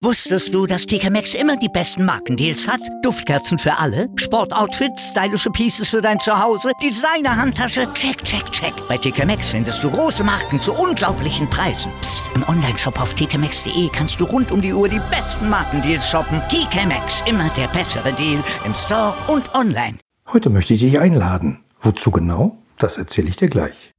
Wusstest du, dass TK Maxx immer die besten Markendeals hat? Duftkerzen für alle, Sportoutfits, stylische Pieces für dein Zuhause, Designer-Handtasche, check, check, check. Bei TK Maxx findest du große Marken zu unglaublichen Preisen. Psst. Im Onlineshop auf tkmaxx.de kannst du rund um die Uhr die besten Markendeals shoppen. TK Maxx, immer der bessere Deal im Store und online. Heute möchte ich dich einladen. Wozu genau? Das erzähle ich dir gleich.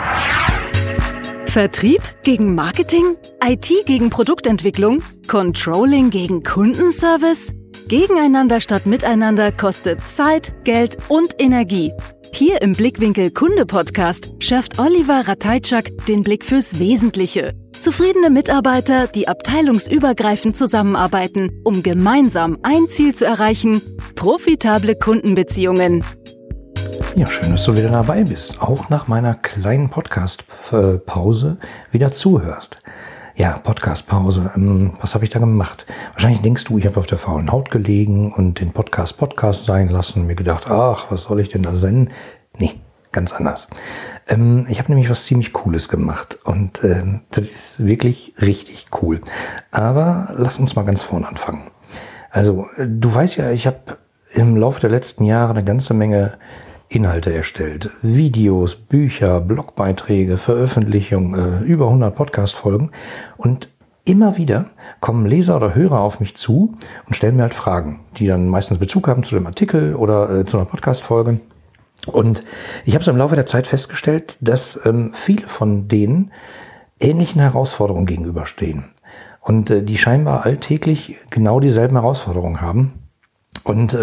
Vertrieb gegen Marketing? IT gegen Produktentwicklung? Controlling gegen Kundenservice? Gegeneinander statt miteinander kostet Zeit, Geld und Energie. Hier im Blickwinkel Kunde Podcast schärft Oliver Ratajczak den Blick fürs Wesentliche. Zufriedene Mitarbeiter, die abteilungsübergreifend zusammenarbeiten, um gemeinsam ein Ziel zu erreichen: profitable Kundenbeziehungen. Ja, schön, dass du wieder dabei bist. Auch nach meiner kleinen Podcast-Pause wieder zuhörst. Ja, Podcast-Pause. Was habe ich da gemacht? Wahrscheinlich denkst du, ich habe auf der faulen Haut gelegen und den Podcast sein lassen und mir gedacht, ach, was soll ich denn da senden? Nee, ganz anders. Ich habe nämlich was ziemlich Cooles gemacht und das ist wirklich richtig cool. Aber lass uns mal ganz vorne anfangen. Also, du weißt ja, ich habe im Laufe der letzten Jahre eine ganze Menge Inhalte erstellt. Videos, Bücher, Blogbeiträge, Veröffentlichungen, über 100 Podcast-Folgen. Und immer wieder kommen Leser oder Hörer auf mich zu und stellen mir halt Fragen, die dann meistens Bezug haben zu dem Artikel oder zu einer Podcast-Folge. Und ich habe so im Laufe der Zeit festgestellt, dass viele von denen ähnlichen Herausforderungen gegenüberstehen. Und die scheinbar alltäglich genau dieselben Herausforderungen haben. Und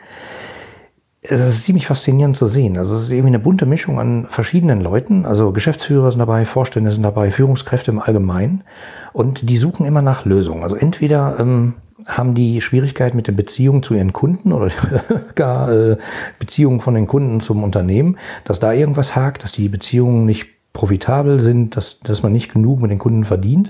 es ist ziemlich faszinierend zu sehen. Also es ist irgendwie eine bunte Mischung an verschiedenen Leuten. Also Geschäftsführer sind dabei, Vorstände sind dabei, Führungskräfte im Allgemeinen. Und die suchen immer nach Lösungen. Also entweder haben die Schwierigkeiten mit der Beziehung zu ihren Kunden oder gar Beziehungen von den Kunden zum Unternehmen, dass da irgendwas hakt, dass die Beziehungen nicht profitabel sind, dass man nicht genug mit den Kunden verdient.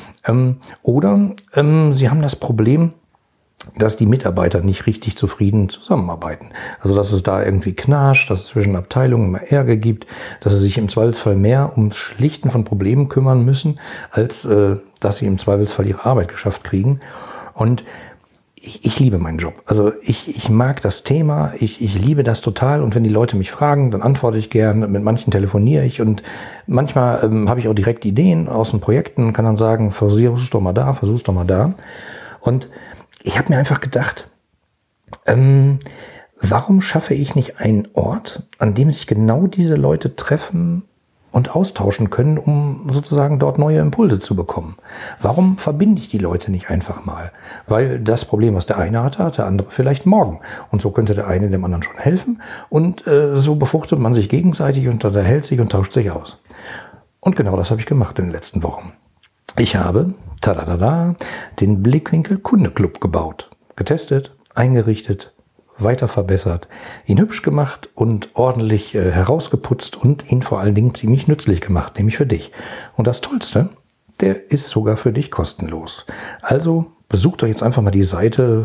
Oder sie haben das Problem, dass die Mitarbeiter nicht richtig zufrieden zusammenarbeiten. Also dass es da irgendwie knarscht, dass es zwischen Abteilungen immer Ärger gibt, dass sie sich im Zweifelsfall mehr ums Schlichten von Problemen kümmern müssen, als dass sie im Zweifelsfall ihre Arbeit geschafft kriegen. Und ich liebe meinen Job. Also ich mag das Thema, ich liebe das total. Und wenn die Leute mich fragen, dann antworte ich gern. Mit manchen telefoniere ich und manchmal habe ich auch direkt Ideen aus den Projekten, kann dann sagen, versuch's doch mal da, versuch's doch mal da. Und ich habe mir einfach gedacht, warum schaffe ich nicht einen Ort, an dem sich genau diese Leute treffen und austauschen können, um sozusagen dort neue Impulse zu bekommen? Warum verbinde ich die Leute nicht einfach mal? Weil das Problem, was der eine hatte, hat der andere vielleicht morgen. Und so könnte der eine dem anderen schon helfen. Und so befruchtet man sich gegenseitig und unterhält sich und tauscht sich aus. Und genau das habe ich gemacht in den letzten Wochen. Ich habe den Blickwinkel Kunde Club gebaut, getestet, eingerichtet, weiter verbessert, ihn hübsch gemacht und ordentlich herausgeputzt und ihn vor allen Dingen ziemlich nützlich gemacht, nämlich für dich. Und das Tollste, der ist sogar für dich kostenlos. Also besucht doch jetzt einfach mal die Seite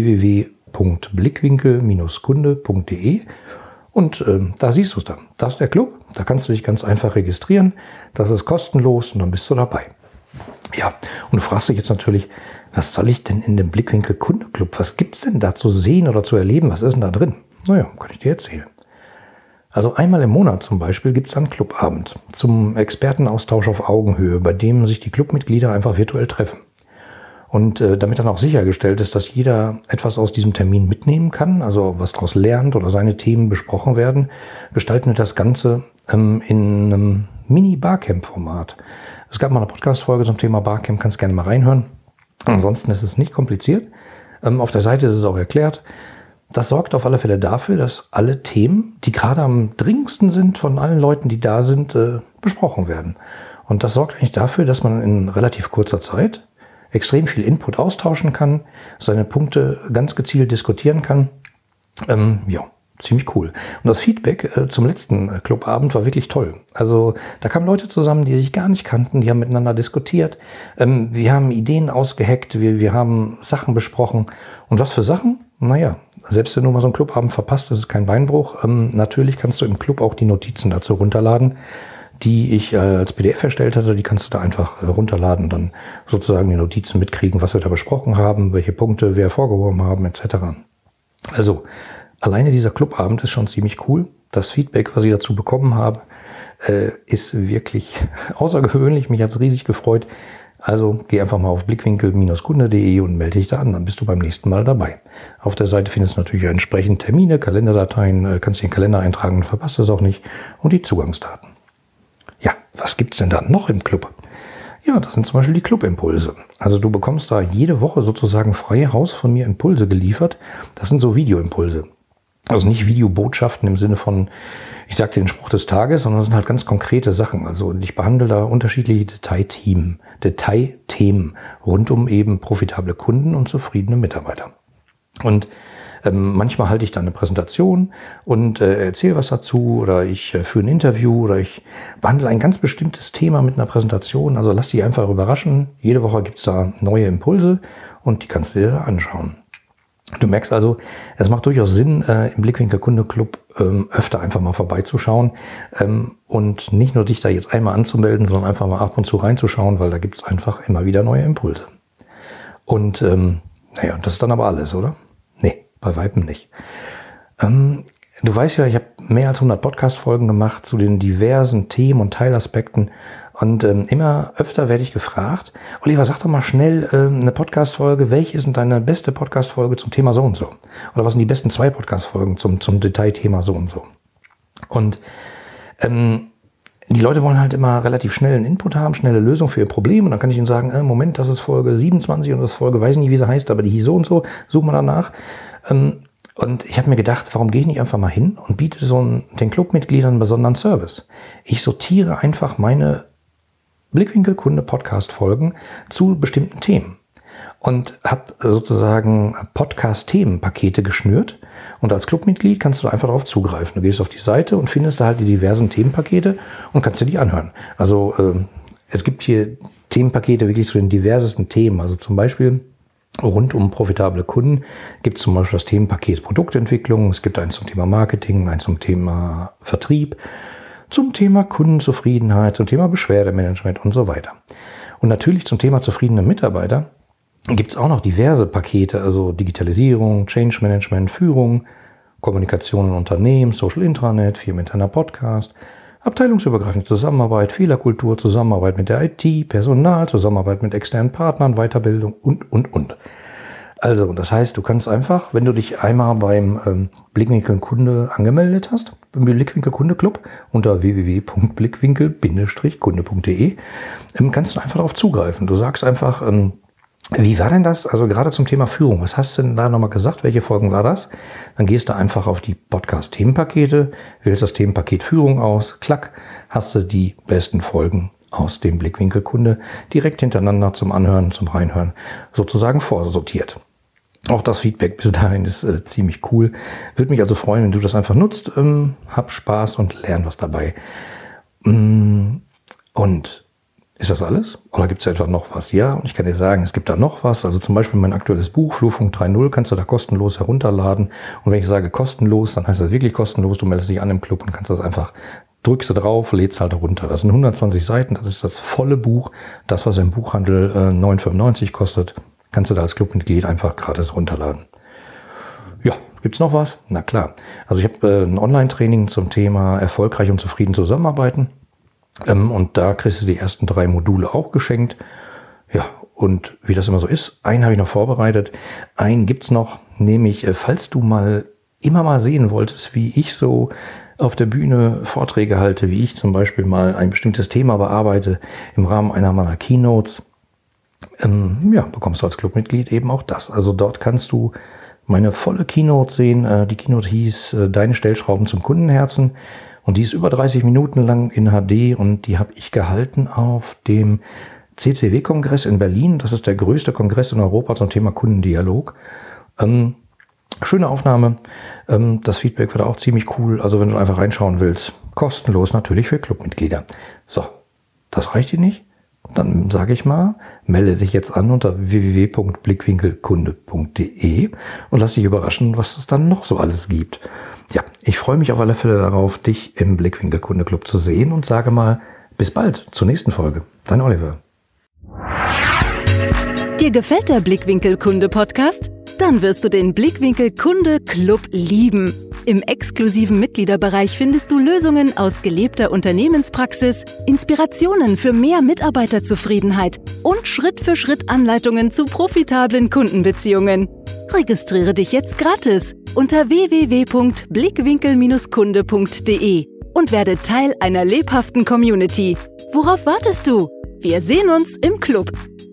www.blickwinkel-kunde.de und da siehst du es dann. Das ist der Club, da kannst du dich ganz einfach registrieren, das ist kostenlos und dann bist du dabei. Ja, und du fragst dich jetzt natürlich, was soll ich denn in dem Blickwinkel Kunde Club? Was gibt's denn da zu sehen oder zu erleben? Was ist denn da drin? Naja, kann ich dir erzählen. Also einmal im Monat zum Beispiel gibt's einen Clubabend zum Expertenaustausch auf Augenhöhe, bei dem sich die Clubmitglieder einfach virtuell treffen. Und damit dann auch sichergestellt ist, dass jeder etwas aus diesem Termin mitnehmen kann, also was daraus lernt oder seine Themen besprochen werden, gestalten wir das Ganze in einem Mini-Barcamp-Format. Es gab mal eine Podcast-Folge zum Thema Barcamp, kannst gerne mal reinhören. Ansonsten ist es nicht kompliziert. Auf der Seite ist es auch erklärt. Das sorgt auf alle Fälle dafür, dass alle Themen, die gerade am dringendsten sind von allen Leuten, die da sind, besprochen werden. Und das sorgt eigentlich dafür, dass man in relativ kurzer Zeit extrem viel Input austauschen kann, seine Punkte ganz gezielt diskutieren kann. Ziemlich cool. Und das Feedback zum letzten Clubabend war wirklich toll. Also da kamen Leute zusammen, die sich gar nicht kannten, die haben miteinander diskutiert. Wir haben Ideen ausgeheckt, wir haben Sachen besprochen. Und was für Sachen? Naja, selbst wenn du mal so einen Clubabend verpasst, das ist kein Beinbruch. Natürlich kannst du im Club auch die Notizen dazu runterladen. die ich als PDF erstellt hatte. Die kannst du da einfach runterladen und dann sozusagen die Notizen mitkriegen, was wir da besprochen haben, welche Punkte wir hervorgehoben haben, etc. Also alleine dieser Clubabend ist schon ziemlich cool. Das Feedback, was ich dazu bekommen habe, ist wirklich außergewöhnlich. Mich hat es riesig gefreut. Also geh einfach mal auf blickwinkel-kunde.de und melde dich da an. Dann bist du beim nächsten Mal dabei. Auf der Seite findest du natürlich entsprechend Termine, Kalenderdateien, kannst den Kalender eintragen, verpasst es auch nicht und die Zugangsdaten. Ja, was gibt's denn da noch im Club? Ja, das sind zum Beispiel die Clubimpulse. Also du bekommst da jede Woche sozusagen frei Haus von mir Impulse geliefert. Das sind so Videoimpulse. Also nicht Videobotschaften im Sinne von, ich sage dir den Spruch des Tages, sondern das sind halt ganz konkrete Sachen. Also ich behandle da unterschiedliche Detailthemen rund um eben profitable Kunden und zufriedene Mitarbeiter. Und manchmal halte ich da eine Präsentation und erzähle was dazu oder ich führe ein Interview oder ich behandle ein ganz bestimmtes Thema mit einer Präsentation. Also lass dich einfach überraschen. Jede Woche gibt's da neue Impulse und die kannst du dir da anschauen. Du merkst also, es macht durchaus Sinn, im Blickwinkel Kunde Club öfter einfach mal vorbeizuschauen und nicht nur dich da jetzt einmal anzumelden, sondern einfach mal ab und zu reinzuschauen, weil da gibt's einfach immer wieder neue Impulse. Und naja, das ist dann aber alles, oder? Nee, bei Weitem nicht. Du weißt ja, ich habe mehr als 100 Podcast-Folgen gemacht zu den diversen Themen und Teilaspekten und immer öfter werde ich gefragt, Oliver, sag doch mal schnell eine Podcast-Folge, welche ist denn deine beste Podcast-Folge zum Thema so und so? Oder was sind die besten 2 Podcast-Folgen zum Detailthema so und so? Und die Leute wollen halt immer relativ schnell einen Input haben, schnelle Lösung für ihr Problem und dann kann ich ihnen sagen, Moment, das ist Folge 27 und das Folge, weiß nicht, wie sie heißt, aber die hieß so und so, such mal danach. Und ich habe mir gedacht, warum gehe ich nicht einfach mal hin und biete den Clubmitgliedern einen besonderen Service? Ich sortiere einfach meine Blickwinkel-Kunde-Podcast-Folgen zu bestimmten Themen und habe sozusagen Podcast-Themenpakete geschnürt und als Clubmitglied kannst du einfach darauf zugreifen. Du gehst auf die Seite und findest da halt die diversen Themenpakete und kannst dir die anhören. Also es gibt hier Themenpakete wirklich zu den diversesten Themen, also zum Beispiel rund um profitable Kunden gibt es zum Beispiel das Themenpaket Produktentwicklung, es gibt eins zum Thema Marketing, eins zum Thema Vertrieb, zum Thema Kundenzufriedenheit, zum Thema Beschwerdemanagement und so weiter. Und natürlich zum Thema zufriedene Mitarbeiter gibt es auch noch diverse Pakete, also Digitalisierung, Change Management, Führung, Kommunikation in Unternehmen, Social Intranet, firmeninterner Podcast, abteilungsübergreifende Zusammenarbeit, Fehlerkultur, Zusammenarbeit mit der IT, Personal, Zusammenarbeit mit externen Partnern, Weiterbildung und. Also, das heißt, du kannst einfach, wenn du dich einmal beim Blickwinkel Kunde angemeldet hast, beim Blickwinkel Kunde Club unter www.blickwinkel-kunde.de, kannst du einfach darauf zugreifen. Du sagst einfach, wie war denn das? Also gerade zum Thema Führung. Was hast du denn da nochmal gesagt? Welche Folgen war das? Dann gehst du einfach auf die Podcast-Themenpakete, wählst das Themenpaket Führung aus, klack, hast du die besten Folgen aus dem Blickwinkel Kunde direkt hintereinander zum Anhören, zum Reinhören sozusagen vorsortiert. Auch das Feedback bis dahin ist ziemlich cool. Würde mich also freuen, wenn du das einfach nutzt. Hab Spaß und lern was dabei. Und ist das alles? Oder gibt es etwa noch was? Ja, und ich kann dir sagen, es gibt da noch was. Also zum Beispiel mein aktuelles Buch, Flurfunk 3.0, kannst du da kostenlos herunterladen. Und wenn ich sage kostenlos, dann heißt das wirklich kostenlos. Du meldest dich an im Club und kannst das einfach, drückst du drauf, lädst halt runter. Das sind 120 Seiten, das ist das volle Buch. Das, was im Buchhandel 9,95 kostet, kannst du da als Clubmitglied einfach gratis runterladen. Ja, gibt's noch was? Na klar. Also ich habe ein Online-Training zum Thema erfolgreich und zufrieden zusammenarbeiten. Und da kriegst du die ersten 3 Module auch geschenkt. Ja, und wie das immer so ist, einen habe ich noch vorbereitet. Einen gibt's noch, nämlich, falls du immer mal sehen wolltest, wie ich so auf der Bühne Vorträge halte, wie ich zum Beispiel mal ein bestimmtes Thema bearbeite im Rahmen einer meiner Keynotes, bekommst du als Clubmitglied eben auch das. Also dort kannst du meine volle Keynote sehen. Die Keynote hieß Deine Stellschrauben zum Kundenherzen. Und die ist über 30 Minuten lang in HD und die habe ich gehalten auf dem CCW-Kongress in Berlin. Das ist der größte Kongress in Europa zum Thema Kundendialog. Schöne Aufnahme. Das Feedback wird auch ziemlich cool. Also wenn du einfach reinschauen willst, kostenlos natürlich für Clubmitglieder. So, das reicht dir nicht? dann sage ich mal, melde dich jetzt an unter www.blickwinkelkunde.de und lass dich überraschen, was es dann noch so alles gibt. Ja, ich freue mich auf alle Fälle darauf, dich im Blickwinkel Kunde Club zu sehen und sage mal, bis bald zur nächsten Folge. Dein Oliver. Dir gefällt der Blickwinkel Kunde Podcast? Dann wirst du den Blickwinkel Kunde Club lieben. Im exklusiven Mitgliederbereich findest du Lösungen aus gelebter Unternehmenspraxis, Inspirationen für mehr Mitarbeiterzufriedenheit und Schritt-für-Schritt Anleitungen zu profitablen Kundenbeziehungen. Registriere dich jetzt gratis unter www.blickwinkel-kunde.de und werde Teil einer lebhaften Community. Worauf wartest du? Wir sehen uns im Club.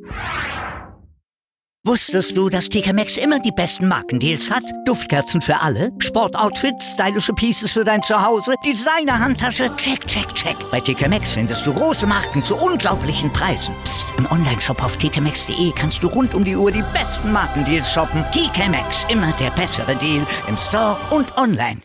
Wusstest du, dass TK Maxx immer die besten Markendeals hat? Duftkerzen für alle, Sportoutfits, stylische Pieces für dein Zuhause, Designer-Handtasche, check, check, check. Bei TK Maxx findest du große Marken zu unglaublichen Preisen. Psst. Im Onlineshop auf tkmaxx.de kannst du rund um die Uhr die besten Markendeals shoppen. TK Maxx, immer der bessere Deal im Store und online.